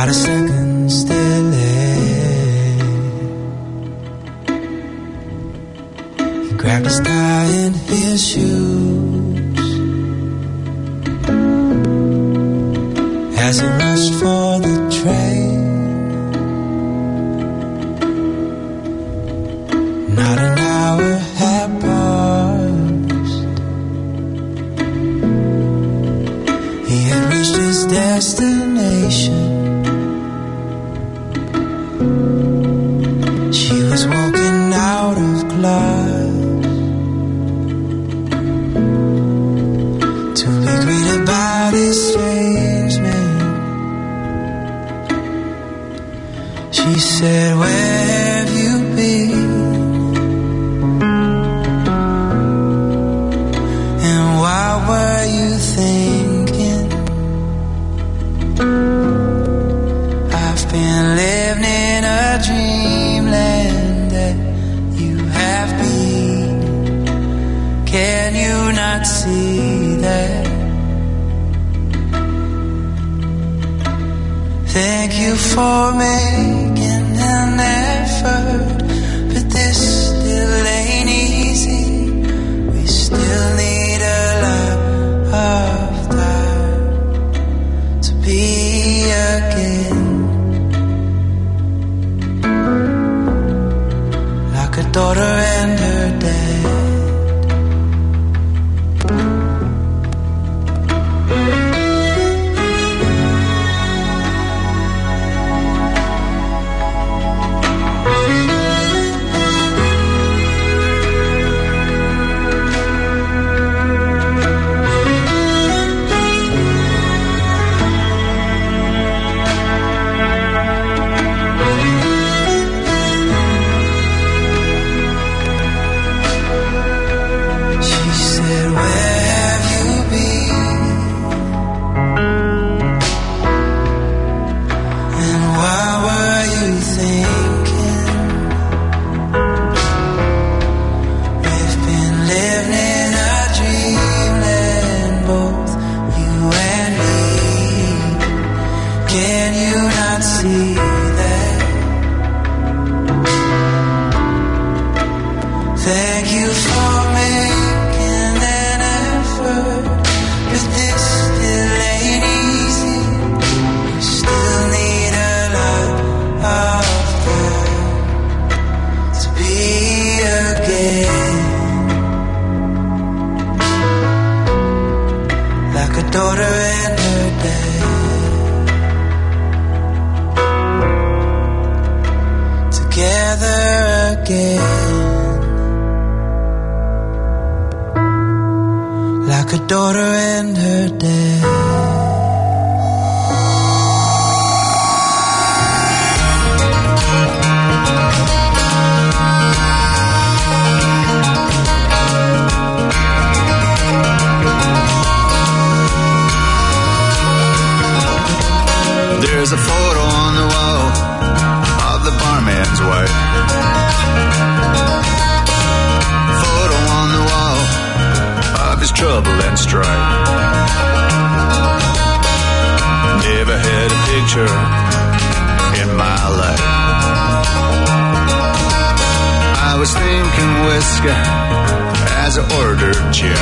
not a second's delay. He grabbed his tie and his shoes as he rushed for the train. Not an hour had passed. He had reached his destination. She was walking out of class to be greeted by this strange man. She said, "Where have you been? And what were you thinking?" "I've been living in a dreamland that you have been. Can you not see that? Thank you for making an effort, but this still ain't easy. We still need a lot of time to be again, like a daughter and her dad." There's a photo on the wall of the barman's wife. Photo on the wall of his trouble and strife. Never had a picture in my life. I was thinking whiskey as I ordered gin.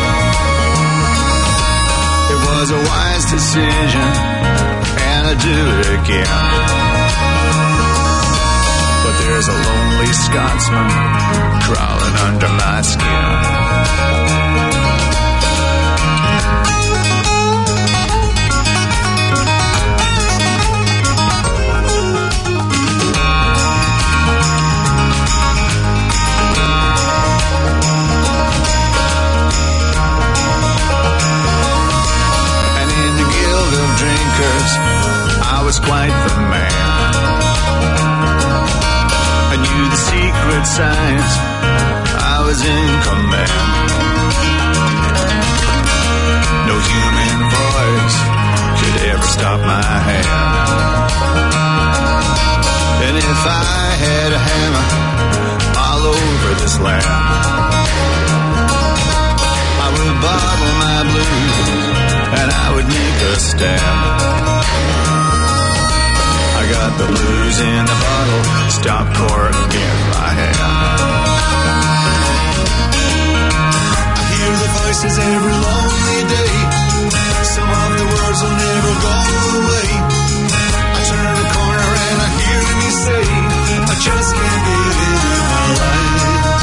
It was a wise decision, and I do it again. But there's a lonely Scotsman crawling under my skin. I was quite the man. I knew the secret signs. I was in command. No human voice could ever stop my hand. And if I had a hammer all over this land, I would bottle my blues and I would make a stand. the blues in the bottle, stop cork in my hand. I hear the voices every lonely day. Some of the words will never go away. I turn the corner and I hear me say, I just can't get it in my life.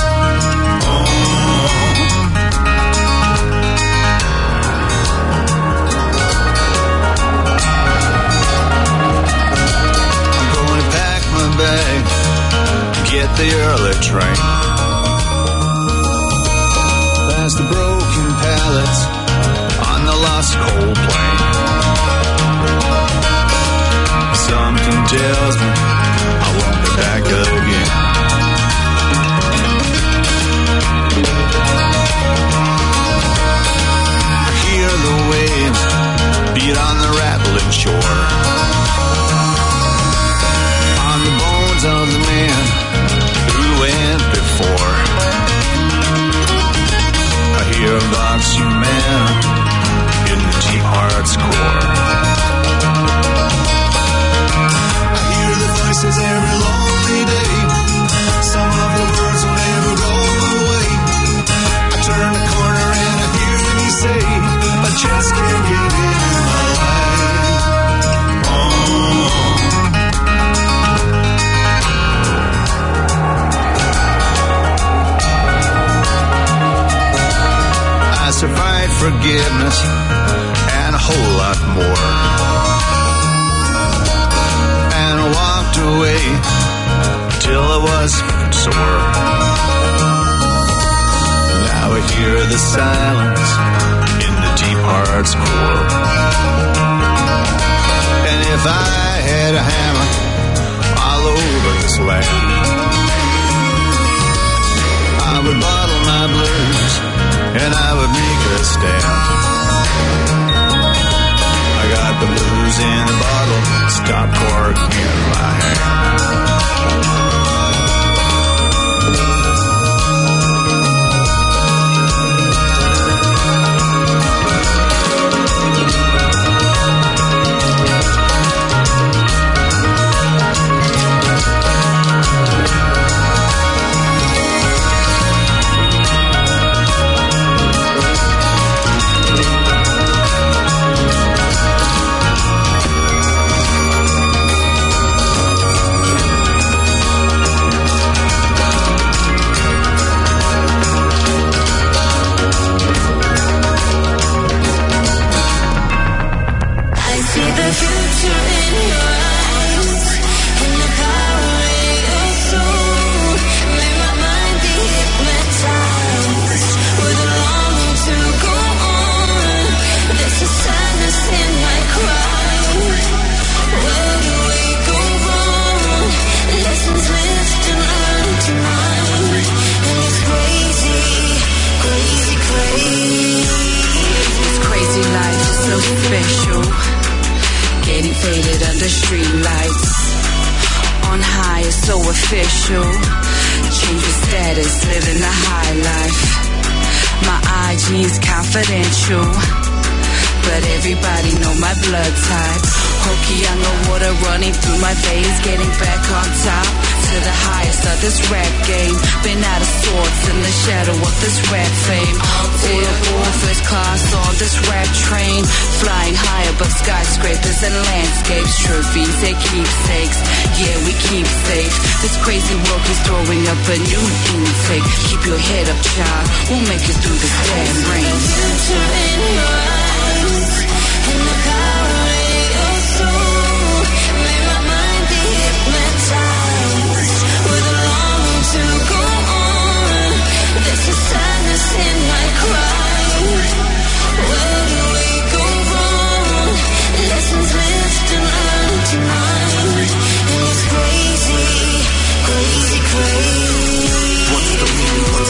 Bag, get the early train. Past the broken pallets on the lost coal plain. Something tells me I won't be back again. I hear the waves beat on the rattling shore. Of the man who went before. I hear a box man in the deep heart's core. I hear the voices every lonely day. Some of the words will never go away. I turn the corner and I hear me say, I just can't get it in my life. Oh. I survived forgiveness and a whole lot more, and I walked away till I was sore. Now I hear the silence in the deep heart's core. And if I had a hammer all over this land, I would bottle my blues and I would make a stand. I got the blues in a bottle, stop cork in my hand.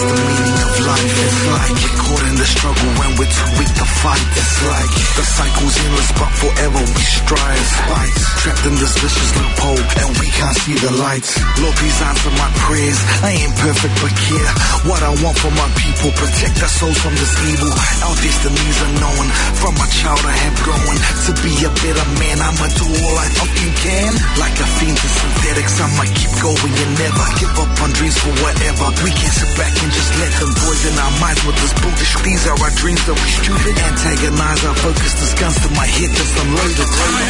the struggle when we're too weak to fight. It's like the cycle's is endless, but forever we strive. Trapped in this vicious loophole, and we can't see the light. Lord, please answer my prayers. I ain't perfect, but care what I want for my people. Protect our souls from this evil. Our destinies are known. From a child I have grown to be a better man. I'ma do all I fucking can. Like a fiend to synthetics, I'ma keep going and never give up on dreams for whatever. We can't sit back and just let them poison our minds with this bullshit. These are our dreams that we stupid. Antagonize our focus. This guns to my head just unloaded.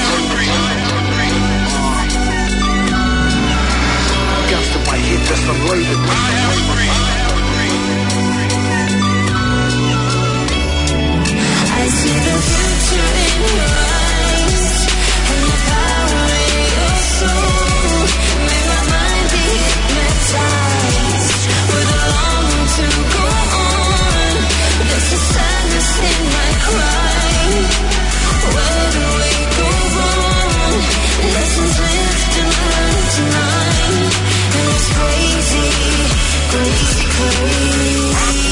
Guns to my head just unloaded. I see the future in your eyes and the power in your soul. May my mind be hypnotized with a longing to go on. There's a sadness in my cry. Where do we go wrong? Lessons lived and learned tonight. And it's crazy, crazy, crazy.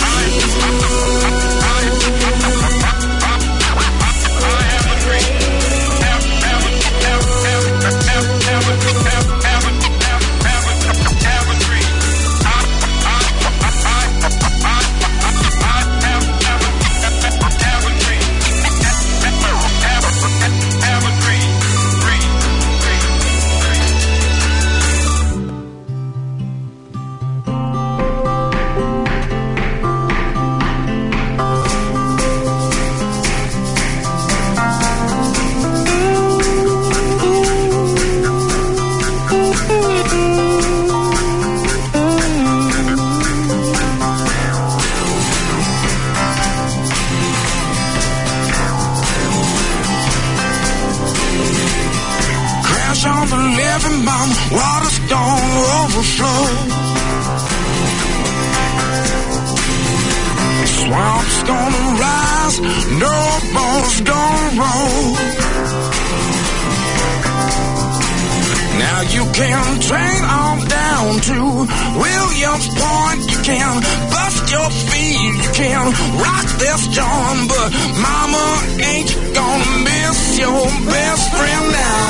Water's gonna overflow. Swamp's gonna rise, no boat's gonna roll. Now you can train on down to Williams Point. You can bust your feet, you can rock this joint, but mama ain't gonna miss your best friend now.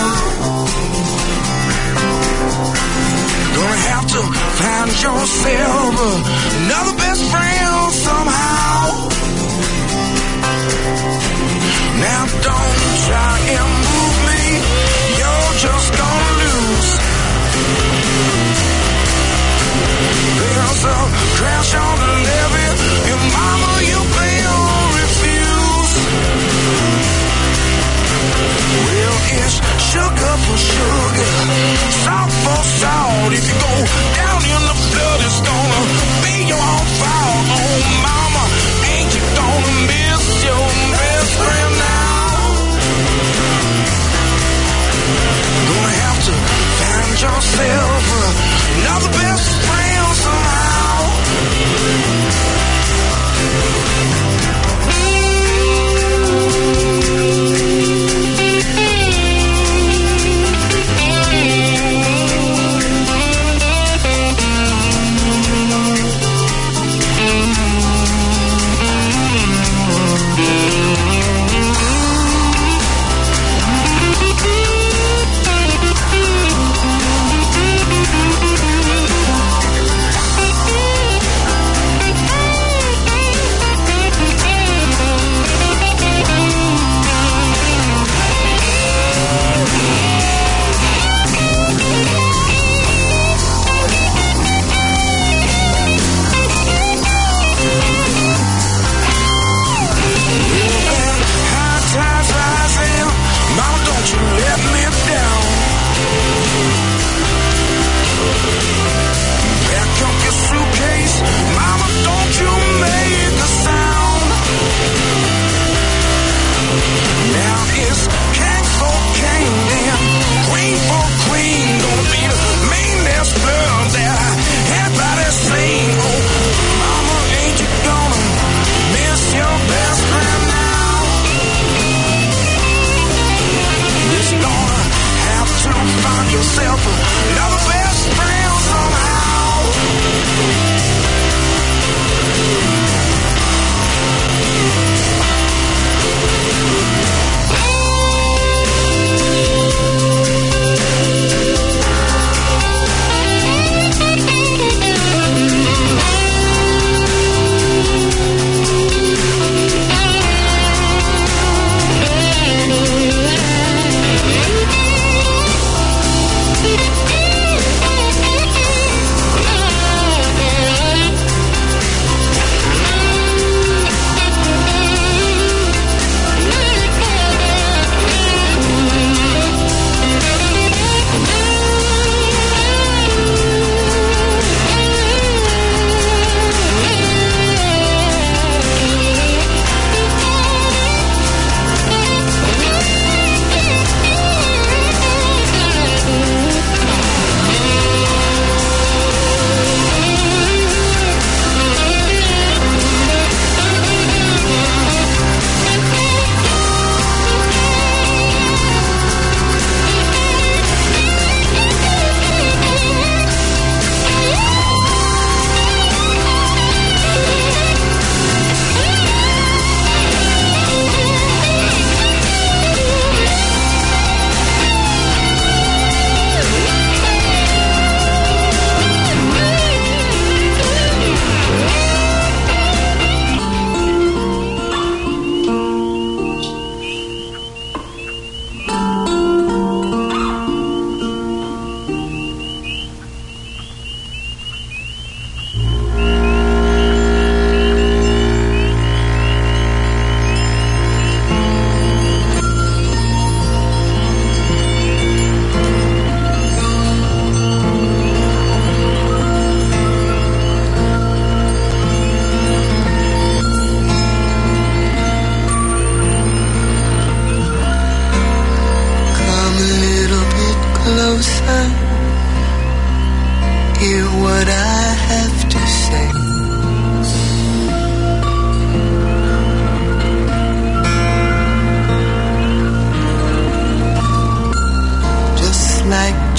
Gonna have to find yourself another best friend somehow. Now don't try and move me, you're just gonna lose. There's a crash on the levee, and mama, you will refuse. Well, it's sugar for sugar, salt for salt. If you go down in the flood, it's gonna be your own fault. Oh, mama, ain't you gonna miss your best friend now?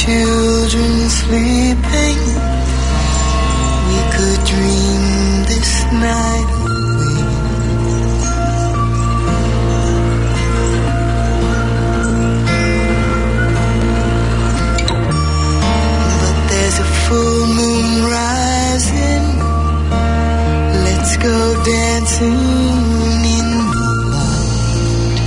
children sleeping, we could dream this night away. But there's a full moon rising, let's go dancing in the light.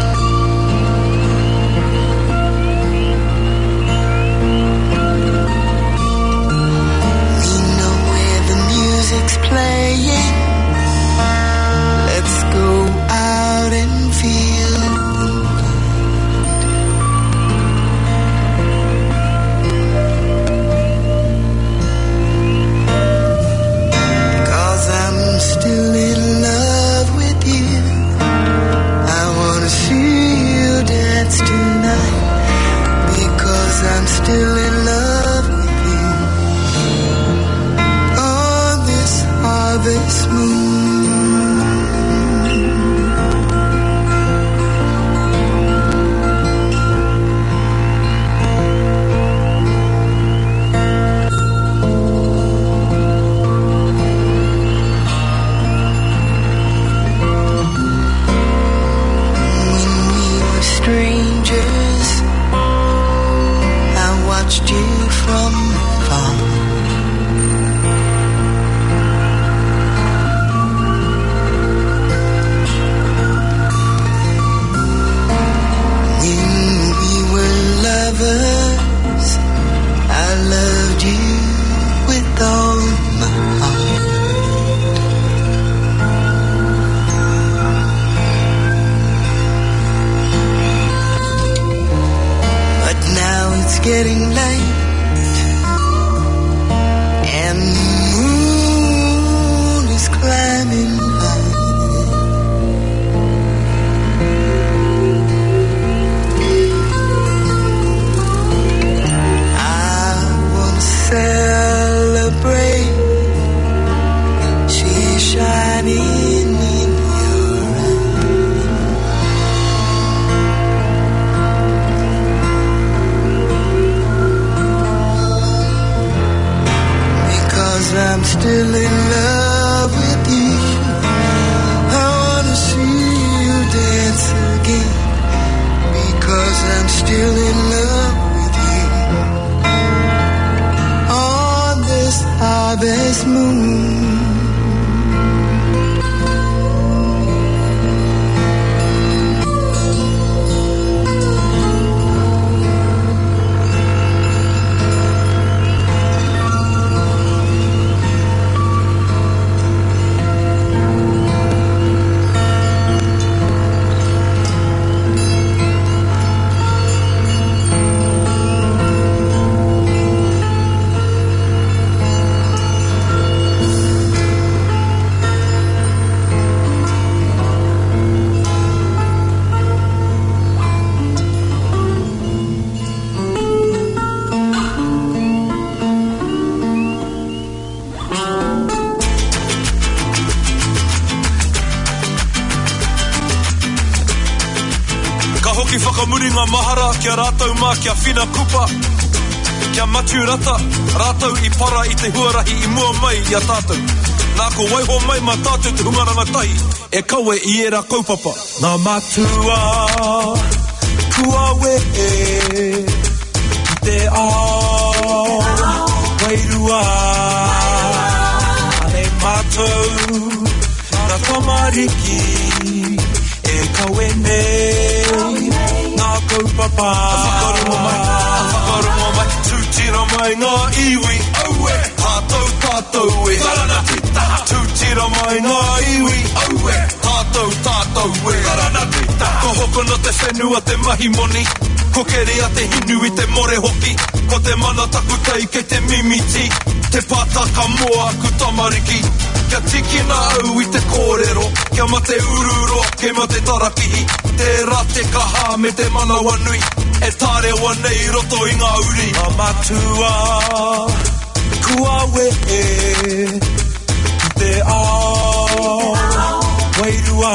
We know where the music's playing, let's go out and feel the light. 'Cause I'm still in love with you, I wanna see you dance tonight. Because I'm still in love with you, on this harvest moon. When we were strangers, I watched you from afar. When we were lovers, I loved you with all my heart. But now it's getting late, and the moon is climbing high. I wanna celebrate, she's shining in your because I'm still in love with you. I wanna see you dance again, because I'm still in love with you, on this harvest moon. Ka hoki whakamuringa mahara kia rātou mā kia whina kupa. Kia matu rata, rātou i para i te huarahi i mua mai i a tātou. Nā ko waiho mai ma tātou te hungaranga tai, e kaue i era kaupapa. Ngā matua, kua we e, ki te ao, wairua. Ale mātou, nā tamariki, e kaue nei, ngā kaupapa. Whakarongo mai, tūtira mai ngā iwi, aue, tātou e. Tarana tita, tūtira mai ngā iwi, aue, tātou e. Tarana tita, ko hoko no te whenua te mahi moni, ko kerea te hinu i te more hoki, ko te mana taku tei kei te mimiti, te pātaka moa ku tamariki. Kia tikina au i te kōrero, kia ma te ururo, ke ma te tarakihi, te rate kaha me te manawa nui, e tārewa nei roto i ngā uri. Ngā matua, kua we e, ki te ao, wairua.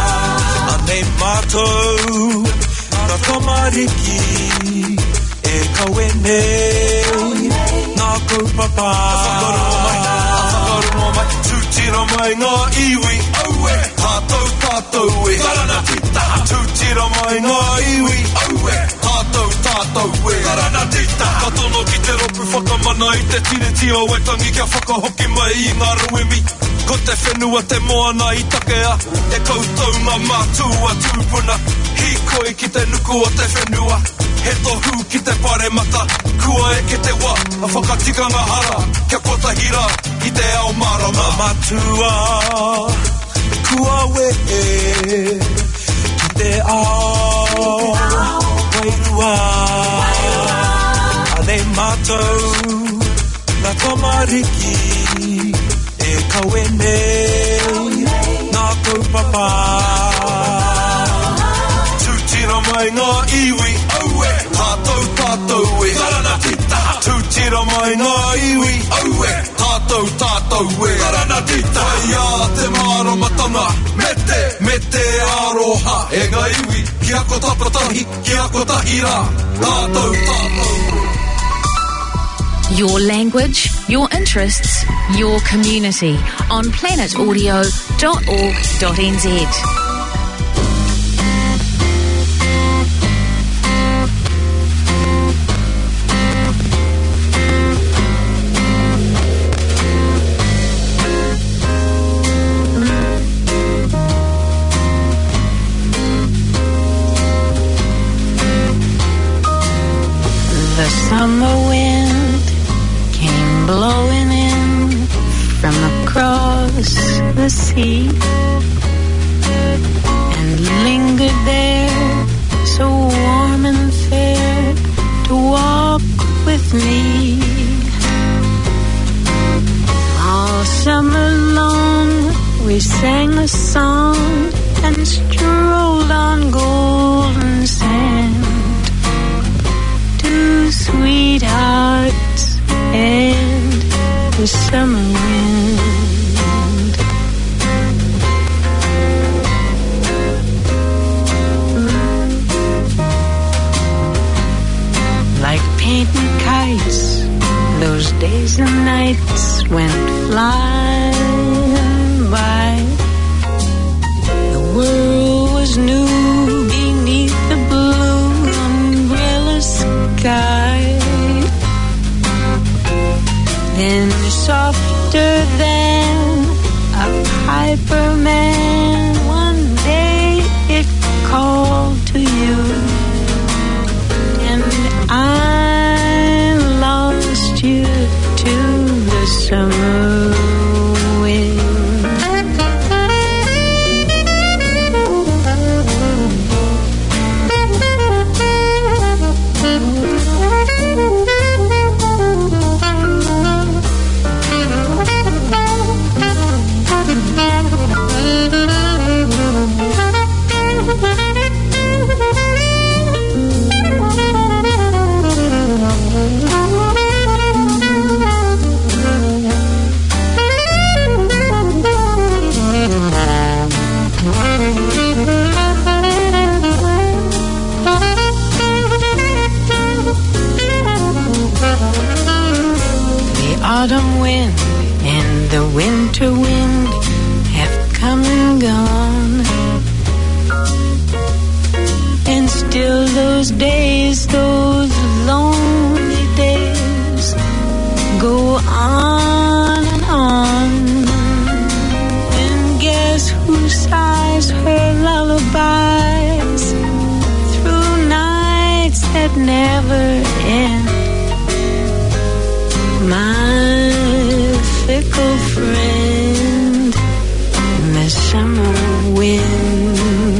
Anei mātou, nā tamariki, e kawene Nā kaupapa Whakarongo mai Tūtira mai ngā iwi Aue Tātou e Karana tita Tūtira mai ngā iwi Aue Tātou e Karana tita Katono ki te ropu whakamana I te tireti o wetangi kia whakahoki mai I ngā ruemi Ko te whenua te moana I takea E koutou ngā mātua tūpuna Hikoi ki te nuku o te whenua He tohu ki te pare mata Kua e ke te wā A whakatikanga hara Kia kotahira I te ao marama Matua Kua we Ki te ao Wairua Ane mātou Nā tamariki E kawene Nā kaupapa Tūtira mai ngā iwi Aue Tātou e Karana tita Tūtira mai ngā iwi Aue Tātou e Karana tita Ia te māramatanga Me te aroha E ngā iwi Kia ko tapatahi Kia ko tahira Tātou Your language, your interests, your community on planetaudio.org.nz. The summer wind came blowing in from across the sea and lingered there so warm and fair to walk with me. All summer long we sang a song and strolled on golden sand. Two sweethearts and the summer wind. Like painting kites, those days and nights went flying by. The world was new beneath the blue umbrella sky. Then softer than a piper man, one day it called to you, and I lost you to the summer wind. Autumn wind and the winter wind have come and gone, and still those days, those lonely days go on and on. And guess who sighs her lullabies through nights that never end? My fickle friend, the summer wind.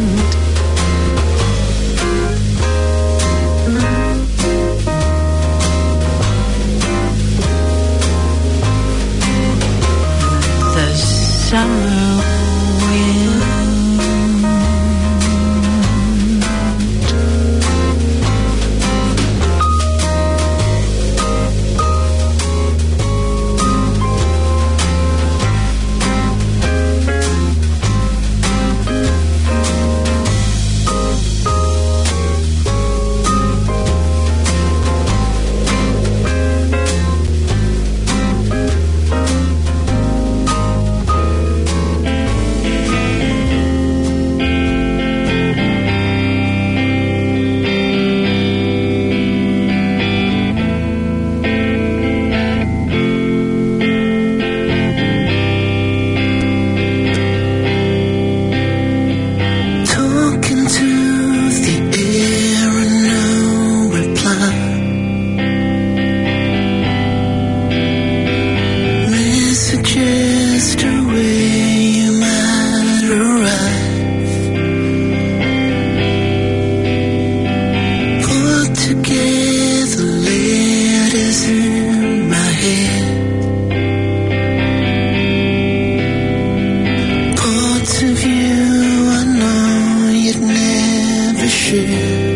The summer wind. share.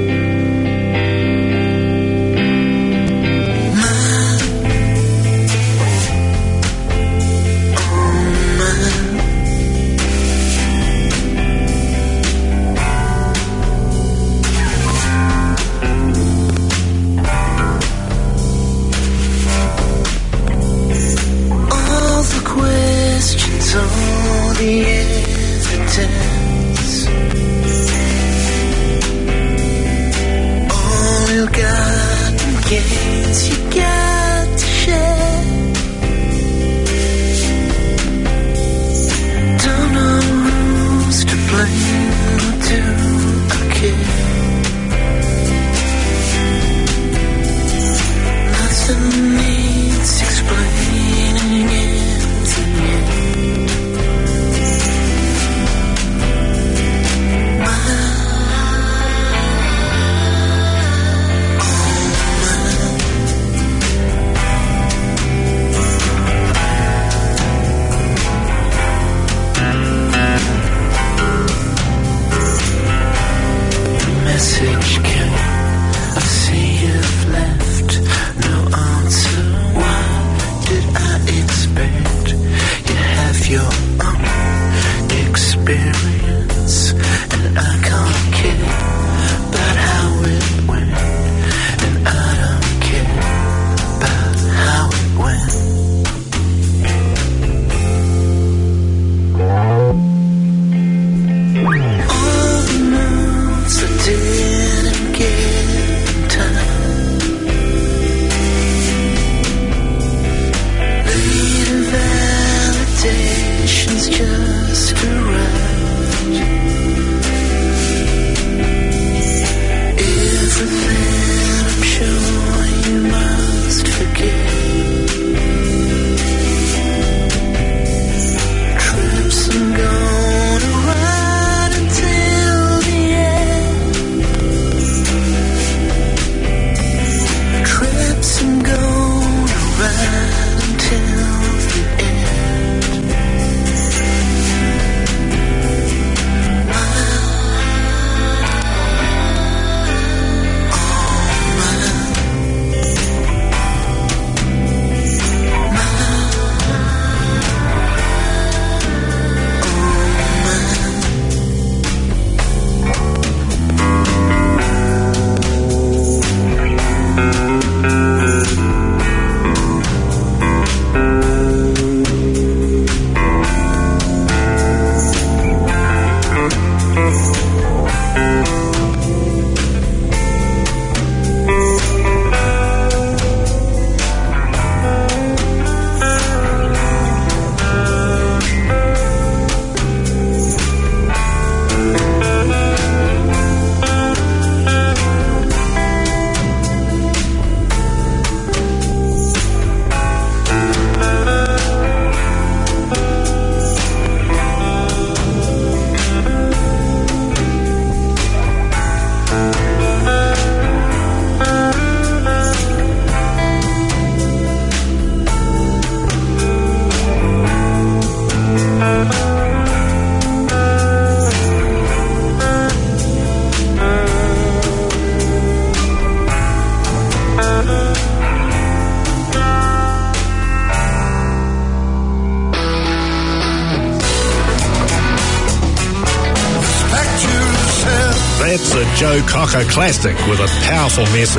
That's a Joe Cocker classic with a powerful message.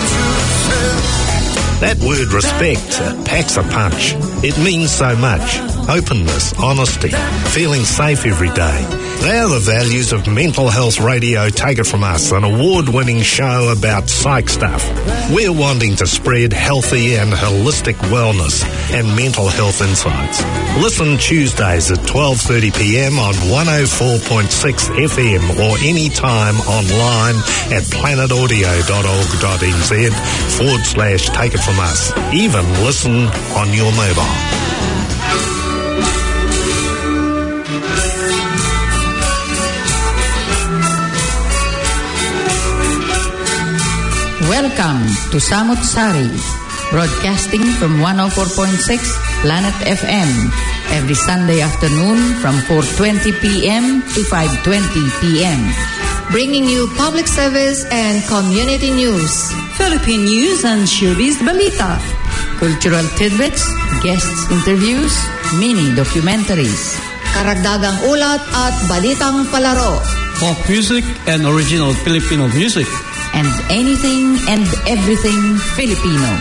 That word respect packs a punch. It means so much. Openness, honesty, feeling safe every day. They are the values of Mental Health Radio. Take it from us, an award-winning show about psych stuff. We're wanting to spread healthy and holistic wellness and mental health insights. Listen Tuesdays at 12:30pm on 104.6 FM or anytime online at planetaudio.org.nz/take it from us. Even listen on your mobile. Welcome to Samut Sari, broadcasting from 104.6 Planet FM every Sunday afternoon from 4:20 p.m. to 5:20 p.m. bringing you public service and community news. Philippine news and showbiz balita. Cultural tidbits, guests interviews, mini documentaries. Karagdagang ulat at balitang palaro. Pop music and original Filipino music. And anything and everything Filipino.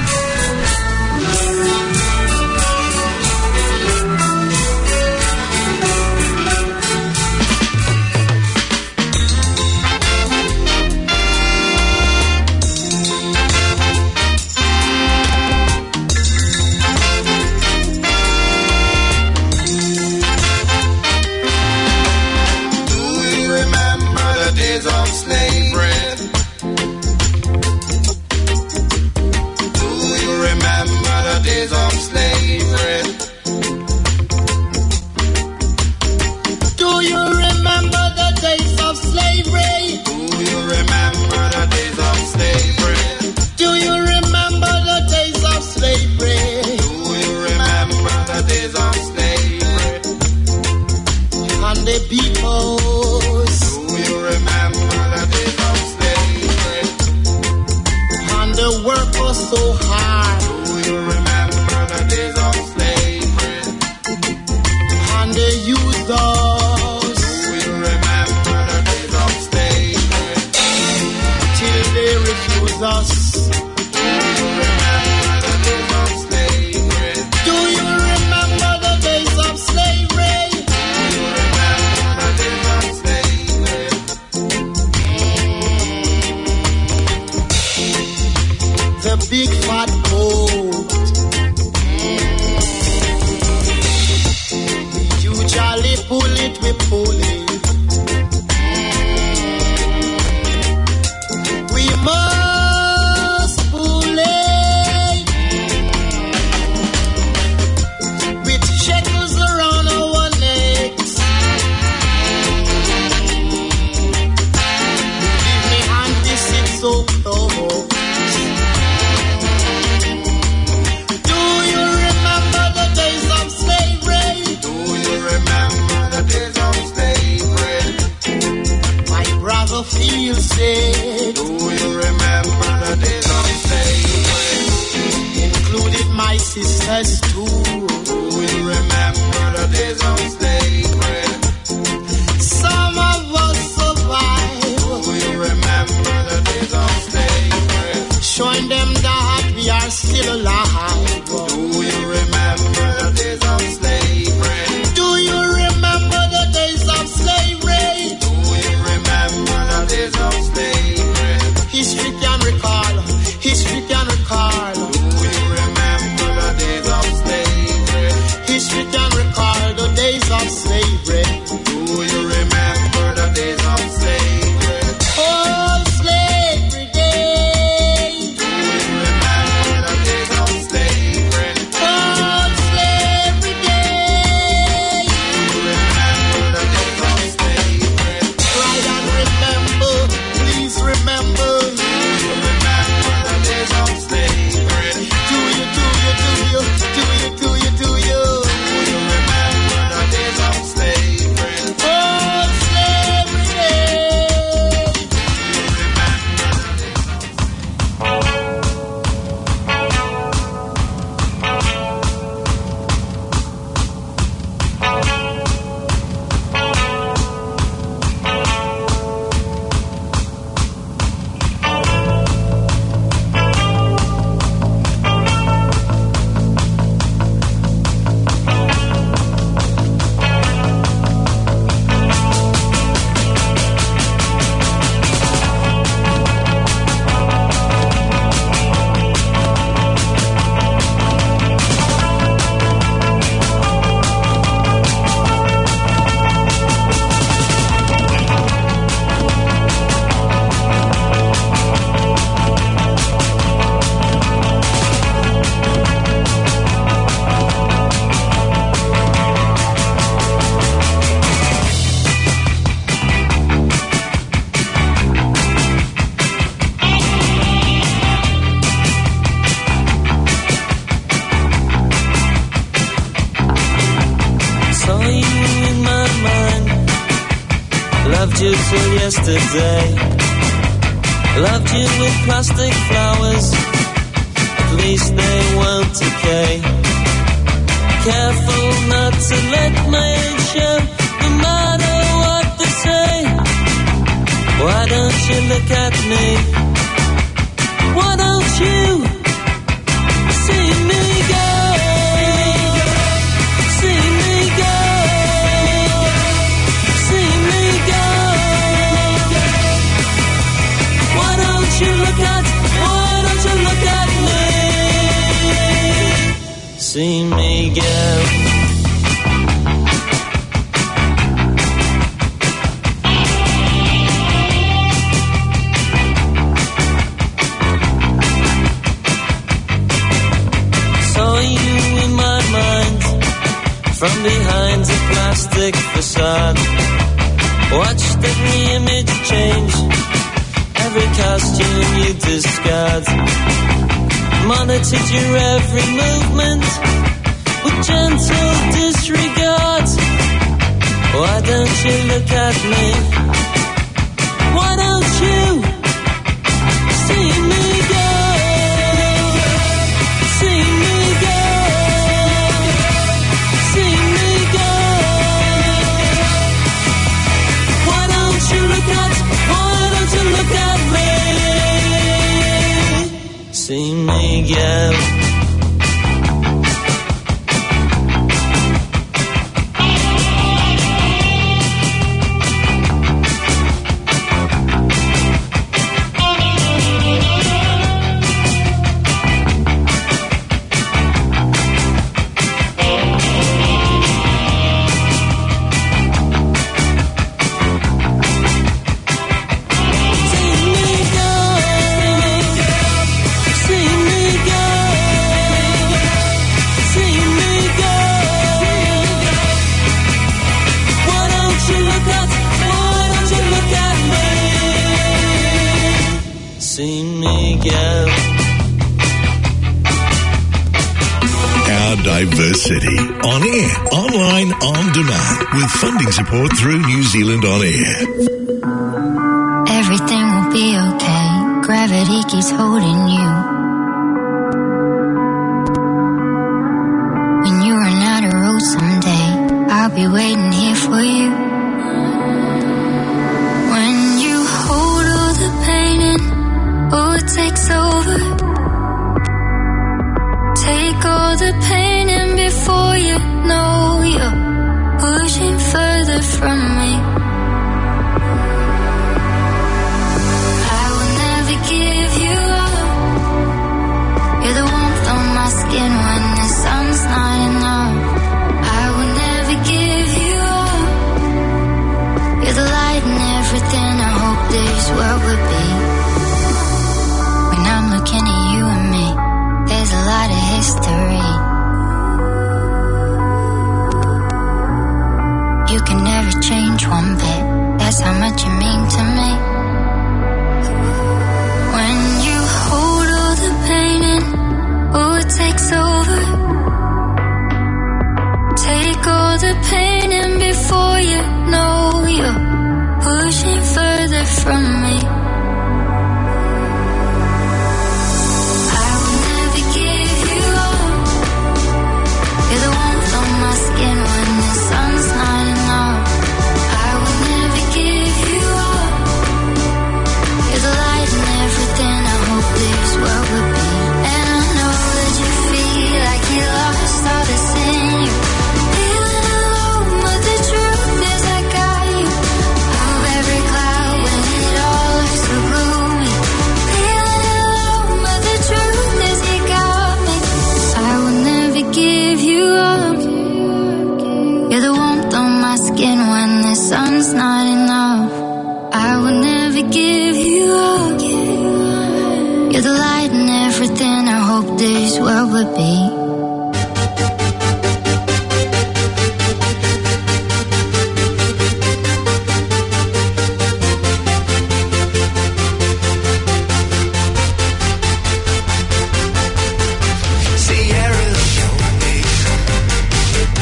History can recall the days of yesterday. Loved you with plastic flowers, at least they won't decay. Careful not to let my age show, no matter what they say. Why don't you look at me? Why don't you see me go? See me go. See me go. Why don't you look at me? See me go. From behind a plastic facade, watched every image change, every costume you discard. Monitored your every movement with gentle disregard. Why don't you look at me? Why don't you see me go? See me go. See me go. Diversity. On air, online, on demand, with funding support through New Zealand On Air. Everything will be okay. Gravity keeps holding you. When you run out of road someday, I'll be waiting here for you. When you hold all the pain in, oh, it takes over. Take all the pain in before you know you're pushing further from me. I will never give you up. You're the warmth on my skin when the sun's not enough. I will never give you up. You're the light in everything I hope this world would be. When I'm looking at you and me, there's a lot of history. You can never change one bit. That's how much you mean to me. When you hold all the pain in, oh, it takes over. Take all the pain in before you know you're pushing further from me. Sun's not enough. I will never give you up. You're the light in everything I hope this world would be.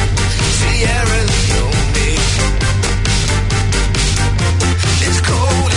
It's cold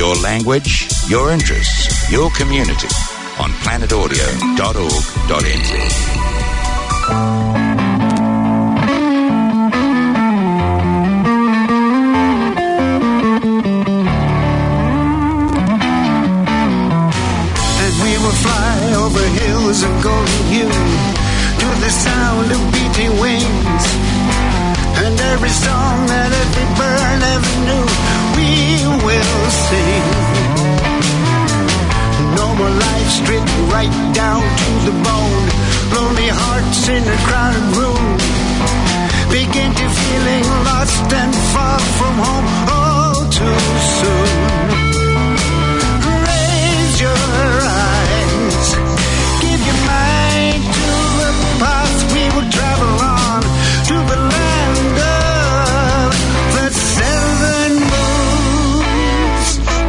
Your language, your interests, your community on planetaudio.org.nz. Over hills of golden hue to the sound of beating wings, and every song that every bird ever knew we will sing. No more life stripped right down to the bone, lonely hearts in a crowded room begin to feeling lost and far from home all too soon. Raise your eyes, give your mind to the path we will travel on, to the land of the seven moons.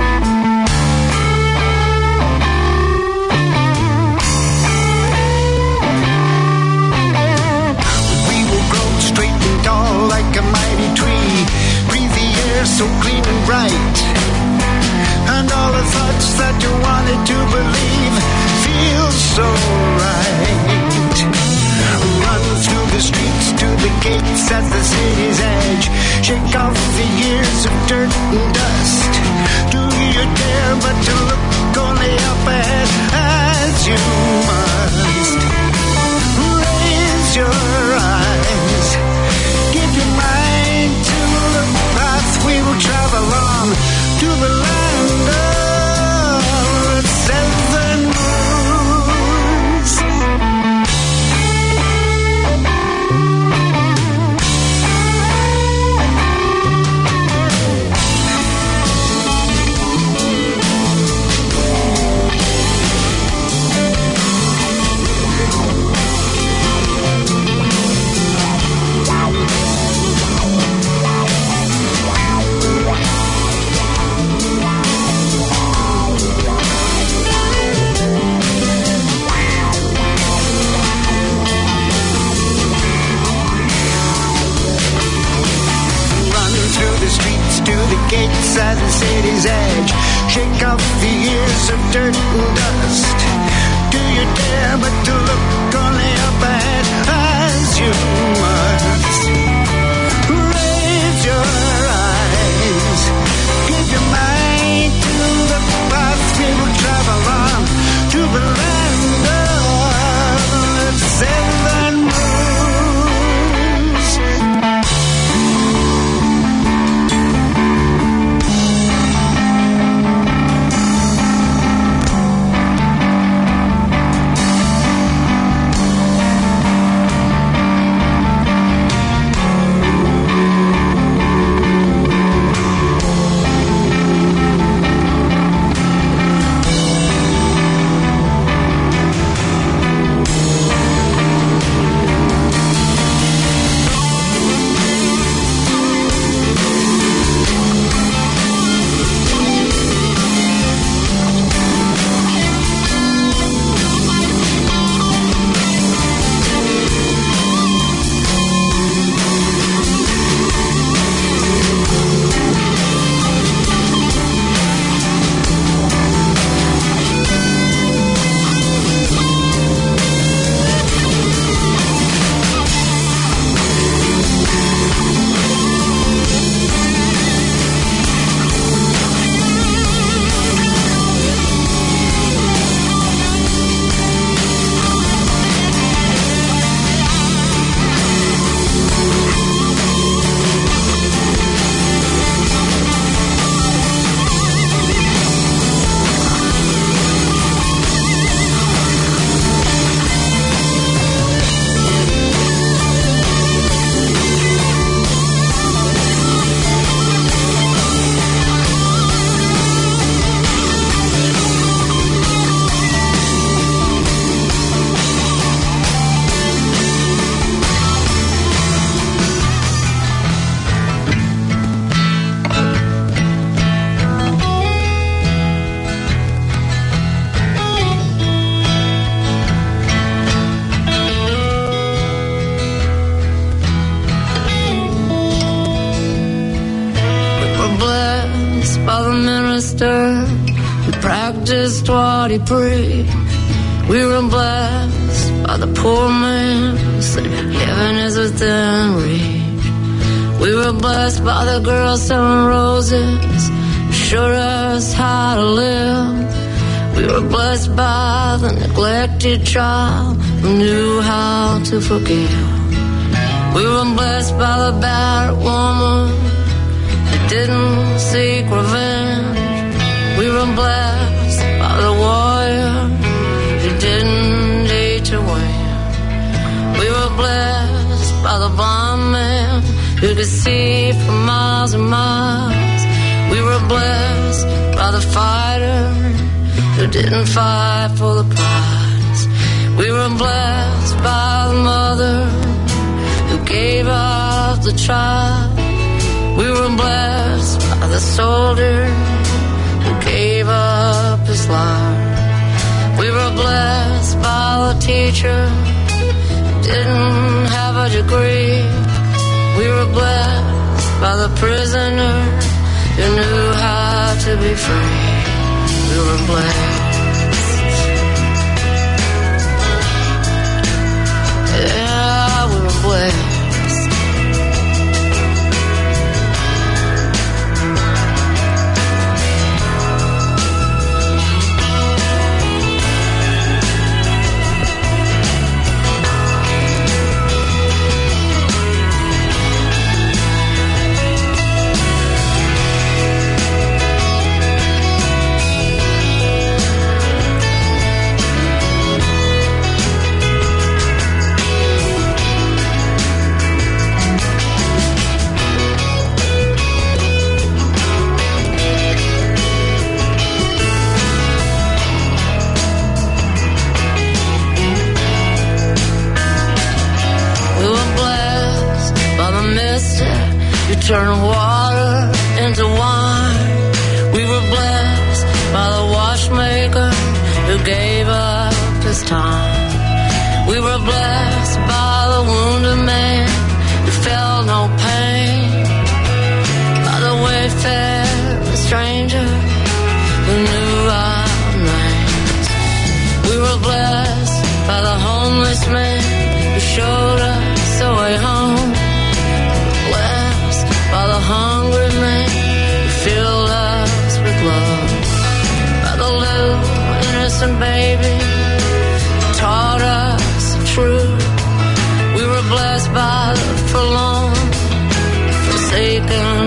We will grow straight and tall like a mighty tree, breathe the air so clean and bright, and all the thoughts that you wanted to believe feel so right. Run through the streets to the gates at the city's edge, shake off the years of dirt and dust. Do you dare but to look only up ahead as you must? Raise your eyes, give your mind to the path we will travel on, to the land of seven moons. To the gates at the city's edge, shake off the years of dirt and dust. Do you dare but to look only up ahead as you must? Raise your eyes, give your mind to the path we will travel on, to the land of the seven moons. minister, he practiced what he preached. We were blessed by the poor man who said heaven is within reach. We were blessed by the girl selling roses who showed us how to live. We were blessed by the neglected child who knew how to forgive. We were blessed by the battered woman who didn't seek revenge. We were blessed by the warrior who didn't need to win. We were blessed by the blind man who could see for miles and miles. We were blessed by the fighter who didn't fight for the prize. We were blessed by the mother who gave up the child. We were blessed by the soldier who gave up his life. We were blessed by the teacher who didn't have a degree. We were blessed by the prisoner who knew how to be free. We were blessed. Yeah, we were blessed. Turn water into wine. We were blessed by the watchmaker who gave up his time. We were blessed by the wounded man who felt no pain, by the wayfarer stranger who knew our names. We were blessed by the homeless man who showed us the way home. By the hungry man who filled us with love. By the little innocent baby who taught us the truth. We were blessed by the forlorn, forsaken